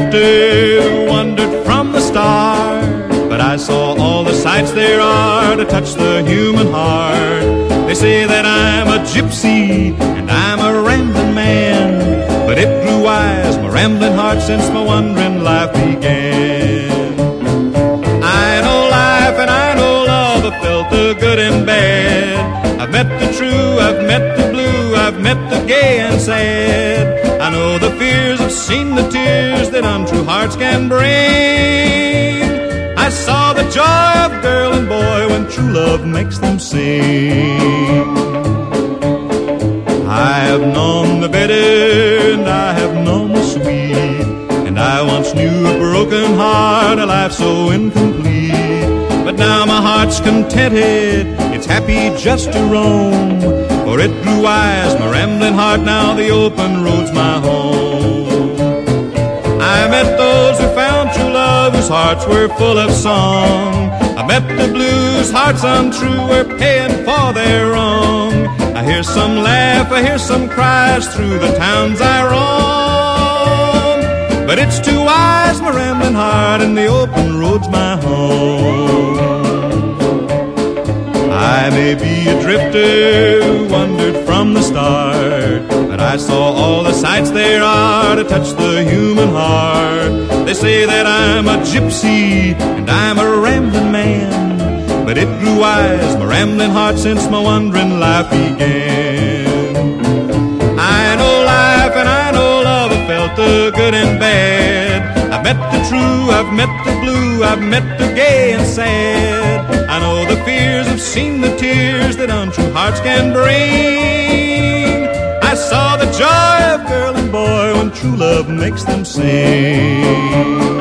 drifter who wandered from the start, but I saw all the sights there are to touch the human heart. They say that I'm a gypsy and I'm a rambling man, but it grew wise, my rambling heart, since my wandering life began. I know life and I know love, I felt the good and bad. I've met the true, I've met the blue, I've met the gay and sad. I know the fears, I've seen the tears that untrue hearts can bring. I saw the joy of girl and boy when true love makes them sing. I have known the bitter and I have known the sweet, and I once knew a broken heart, a life so incomplete. But now my heart's contented, it's happy just to roam, for it grew wise, my rambling heart, now the open road's my home. I met those who found true love, whose hearts were full of song. I met the blues, hearts untrue, were paying for their wrong. I hear some laugh, I hear some cries through the towns I roam, but it's too wise, my rambling heart, and the open road's my home. I may be a drifter who wandered from the start, but I saw all the sights there are to touch the human heart. They say that I'm a gypsy and I'm a rambling man, but it grew wise, my rambling heart, since my wandering life began. I know life and I know love, I felt the good and bad. I've met the true, I've met the blue, I've met the gay and sad. I know the fears, I've seen the tears that untrue hearts can bring. I saw the joy of girl and boy when true love makes them sing.